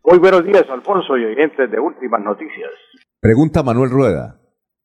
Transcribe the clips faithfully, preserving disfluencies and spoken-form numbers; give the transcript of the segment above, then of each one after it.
Muy buenos días, Alfonso y oyentes de Últimas Noticias. Pregunta Manuel Rueda.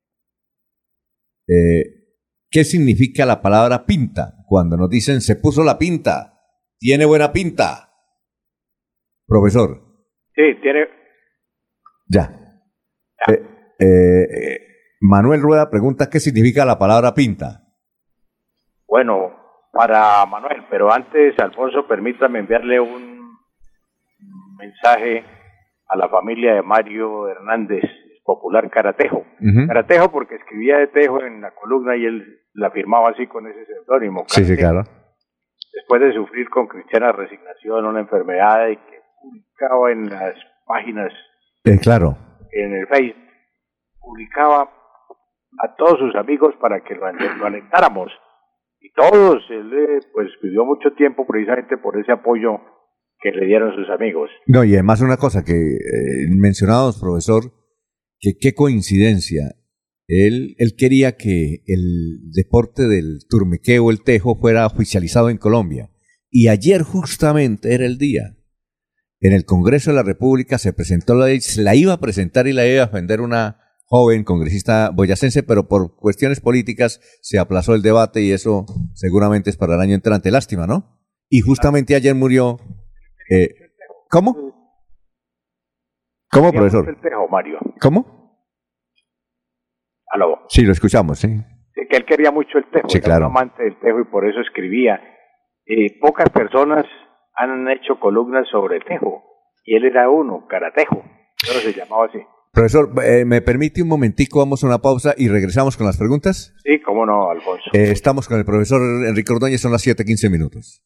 Eh, ¿Qué significa la palabra pinta? Cuando nos dicen se puso la pinta, tiene buena pinta. Profesor. Sí, tiene... Ya. ya. Eh, eh, eh, Manuel Rueda pregunta ¿qué significa la palabra pinta? Bueno, para Manuel, pero antes, Alfonso, permítame enviarle un mensaje a la familia de Mario Hernández, popular Caratejo. Uh-huh. Caratejo porque escribía de Tejo en la columna y él la firmaba así con ese seudónimo. Sí, sí, claro. Después de sufrir con cristiana resignación una enfermedad y que publicaba en las páginas, eh, claro, en el Facebook, publicaba a todos sus amigos para que lo, lo alentáramos. Y todos, él pues vivió mucho tiempo precisamente por ese apoyo que le dieron sus amigos. No, y además una cosa que eh, mencionábamos, profesor, que qué coincidencia. Él, él quería que el deporte del turmequeo, el tejo, fuera oficializado en Colombia. Y ayer justamente era el día. En el Congreso de la República se presentó la ley, la iba a presentar y la iba a defender una joven congresista boyacense, pero por cuestiones políticas se aplazó el debate y eso seguramente es para el año entrante. Lástima, ¿no? Y justamente ayer murió... Eh, ¿Cómo? ¿Cómo, profesor? El tejo, Mario. ¿Cómo? ¿Aló? Sí, lo escuchamos, sí. Sí, que él quería mucho el tejo, sí, era claro. un amante del tejo y por eso escribía. Eh, pocas personas han hecho columnas sobre el tejo y él era uno, Caratejo, pero se llamaba así. Profesor, eh, ¿me permite un momentico? Vamos a una pausa y regresamos con las preguntas. Sí, cómo no, Alfonso. Eh, estamos con el profesor Enrique Ordóñez, son las siete quince minutos.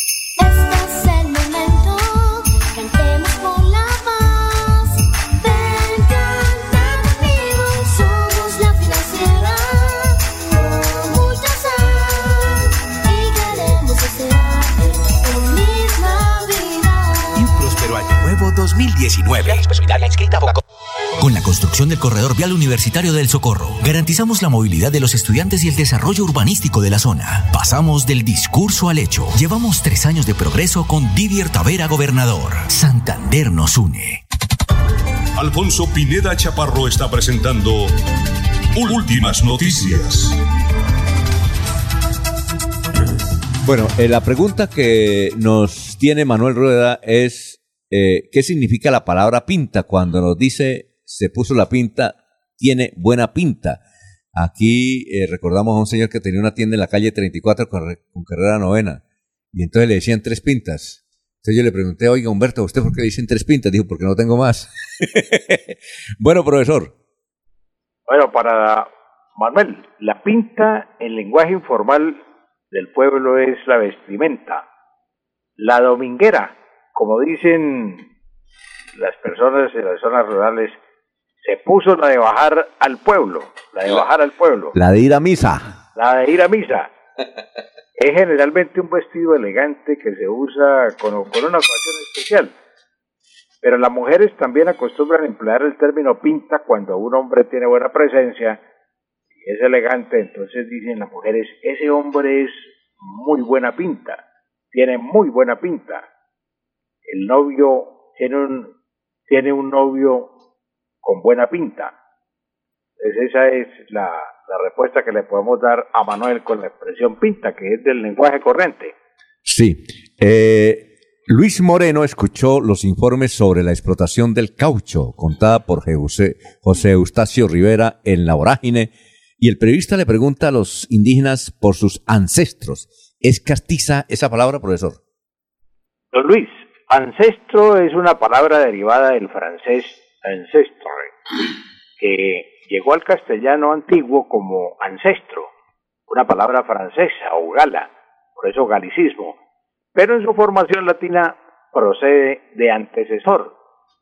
dos mil diecinueve. Con la construcción del corredor vial universitario del Socorro, garantizamos la movilidad de los estudiantes y el desarrollo urbanístico de la zona. Pasamos del discurso al hecho. Llevamos tres años de progreso con Didier Tavera, gobernador. Santander nos une. Alfonso Pineda Chaparro está presentando Últimas Noticias. Bueno, eh, la pregunta que nos tiene Manuel Rueda es Eh, ¿qué significa la palabra pinta? Cuando nos dice se puso la pinta, tiene buena pinta. Aquí eh, recordamos a un señor que tenía una tienda en la calle treinta y cuatro con, con carrera novena y entonces le decían tres pintas. Entonces yo le pregunté, oiga Humberto, ¿usted por qué le dicen tres pintas? Dijo, porque no tengo más. Bueno, profesor. Bueno, para Manuel, la pinta en lenguaje informal del pueblo es la vestimenta. La dominguera, como dicen las personas en las zonas rurales, se puso la de bajar al pueblo, la de bajar al pueblo. La de ir a misa. La de ir a misa. Es generalmente un vestido elegante que se usa con, con una ocasión especial. Pero las mujeres también acostumbran a emplear el término pinta cuando un hombre tiene buena presencia y es elegante. Entonces dicen las mujeres, ese hombre es muy buena pinta, tiene muy buena pinta. El novio tiene un, tiene un novio con buena pinta. Entonces esa es la, la respuesta que le podemos dar a Manuel con la expresión pinta, que es del lenguaje corriente. Sí. Eh, Luis Moreno escuchó los informes sobre la explotación del caucho, contada por José, José Eustacio Rivera en La Vorágine, y el periodista le pregunta a los indígenas por sus ancestros. ¿Es castiza esa palabra, profesor? Don Luis, ancestro es una palabra derivada del francés ancestre, que llegó al castellano antiguo como ancestro, una palabra francesa o gala, por eso galicismo, pero en su formación latina procede de antecesor.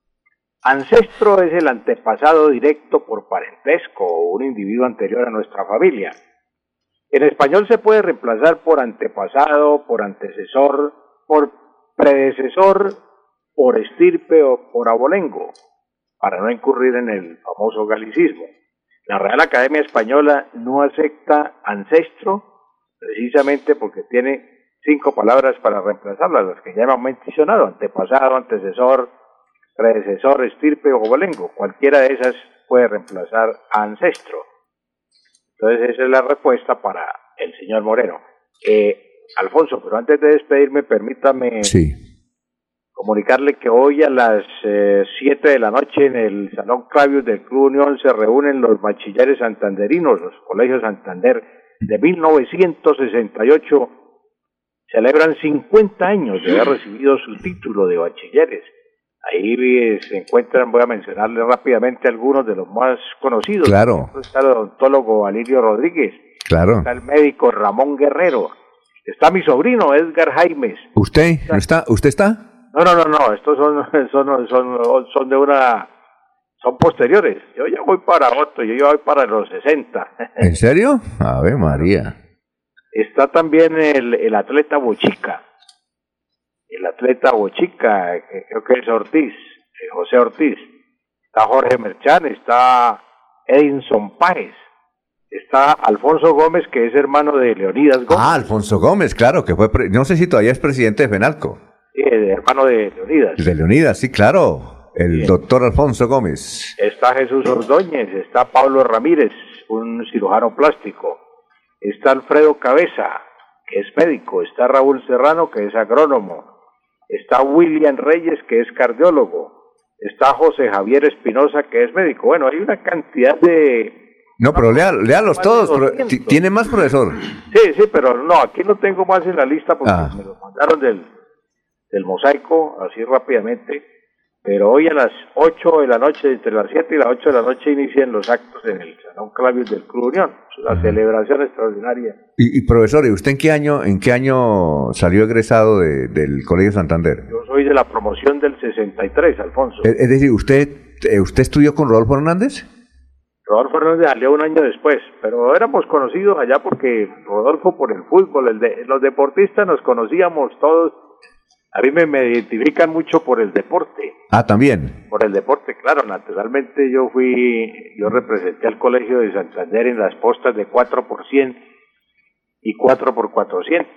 Ancestro es el antepasado directo por parentesco o un individuo anterior a nuestra familia. En español se puede reemplazar por antepasado, por antecesor, por predecesor, por estirpe o por abolengo, para no incurrir en el famoso galicismo. La Real Academia Española no acepta ancestro precisamente porque tiene cinco palabras para reemplazarlas, las que ya hemos mencionado: antepasado, antecesor, predecesor, estirpe o bolengo. Cualquiera de esas puede reemplazar a ancestro. Entonces esa es la respuesta para el señor Moreno. Eh, Alfonso, pero antes de despedirme, permítame sí. comunicarle que hoy a las eh, siete de la noche en el Salón Clavius del Club Unión se reúnen los bachilleres santanderinos, los colegios Santander de mil novecientos sesenta y ocho, celebran cincuenta años de haber recibido su título de bachilleres. Ahí eh, se encuentran, voy a mencionarles rápidamente algunos de los más conocidos. Claro. Está el odontólogo Alirio Rodríguez. Claro. Está el médico Ramón Guerrero. Está mi sobrino Edgar Jaimes. ¿Usted no está? ¿Usted está? No, no, no, no. Estos son, son, son, son de una, son posteriores. Yo ya voy para otro. Yo ya voy para los sesenta. ¿En serio? Ave María. Está también el, el atleta Bochica. El atleta Bochica, que creo que es Ortiz, José Ortiz. Está Jorge Merchán, está Edinson Páez. Está Alfonso Gómez, que es hermano de Leonidas Gómez. Ah, Alfonso Gómez, claro, que fue, pre- no sé si todavía es presidente de FENALCO. Sí, el hermano de Leonidas. De Leonidas, sí, claro, el Bien. doctor Alfonso Gómez. Está Jesús Ordóñez, está Pablo Ramírez, un cirujano plástico. Está Alfredo Cabeza, que es médico. Está Raúl Serrano, que es agrónomo. Está William Reyes, que es cardiólogo. Está José Javier Espinosa, que es médico. Bueno, hay una cantidad de... No, pero lea, léalos Más todos. de Pero, doscientos. ti- ¿tiene más, profesor? Sí, sí, pero no, aquí no tengo más en la lista porque Ah. me lo mandaron del, del mosaico, así rápidamente. Pero hoy a las ocho de la noche, entre las siete y las ocho de la noche, inician los actos en el Salón Clavius del Club Unión. Es una Ajá. celebración extraordinaria. Y, y profesor, ¿y usted en qué año, en qué año salió egresado de- del Colegio Santander? Yo soy de la promoción del sesenta y tres, Alfonso. Es, es decir, ¿usted, eh, usted estudió con Rodolfo Hernández? Rodolfo Hernández salió un año después, pero éramos conocidos allá porque Rodolfo por el fútbol, el de, los deportistas nos conocíamos todos. A mí me, me identifican mucho por el deporte. Ah, también. Por el deporte, claro, naturalmente yo fui, yo representé al Colegio de Santander en las postas de cuatro por cien y cuatro por cuatrocientos.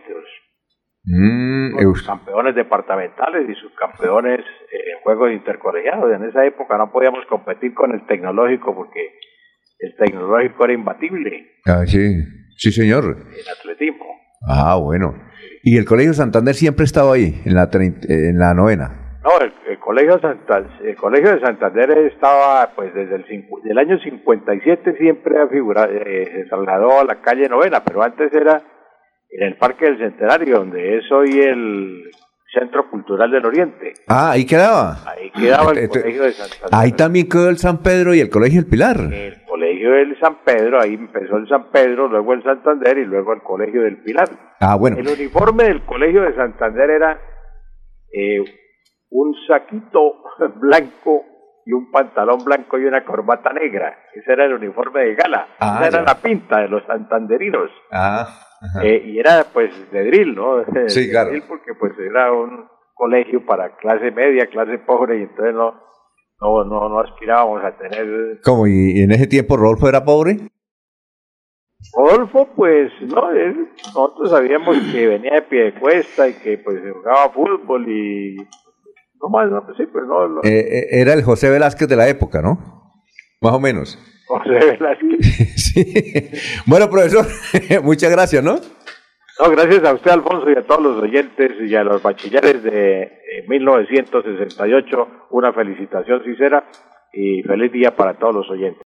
Mm, eh, Los us- campeones departamentales y subcampeones eh, en juegos intercolegiados. En esa época no podíamos competir con el tecnológico porque el tecnológico era imbatible ah, sí, sí, señor. en atletismo. Ah, bueno. ¿Y el Colegio Santander siempre estaba ahí, en la, trein- eh, en la novena? No, el, el colegio Santa, el colegio de Santander estaba pues desde el cincu, del año cincuenta y siete siempre ha figurado, eh, se trasladó a la calle Novena, pero antes era en el Parque del Centenario, donde es hoy el Centro Cultural del Oriente. Ah, ahí quedaba. Ahí quedaba el Este- colegio de Santander. Ahí también quedó el San Pedro y el Colegio El Pilar. El colegio del San Pedro, ahí empezó el San Pedro, luego el Santander y luego el colegio del Pilar. Ah, bueno. El uniforme del colegio de Santander era eh, un saquito blanco y un pantalón blanco y una corbata negra. Ese era el uniforme de gala. Ah, Esa era ya. la pinta de los santanderinos. Ah, ajá. Eh, y era pues de drill, ¿no? Sí, De claro. drill porque pues era un colegio para clase media, clase pobre, y entonces no, no, no, no aspirábamos a tener... ¿Cómo? ¿Y, y en ese tiempo Rodolfo era pobre? Rodolfo, pues, no, él- nosotros sabíamos que venía de Piedecuesta y que pues jugaba fútbol y no más, no, pues sí, pues no, no. Eh, eh, era el José Velázquez de la época, ¿no? Más o menos. José Velázquez. Sí. Bueno, profesor, muchas gracias, ¿no? No, gracias a usted, Alfonso, y a todos los oyentes y a los bachilleres de eh, mil novecientos sesenta y ocho, una felicitación sincera y feliz día para todos los oyentes.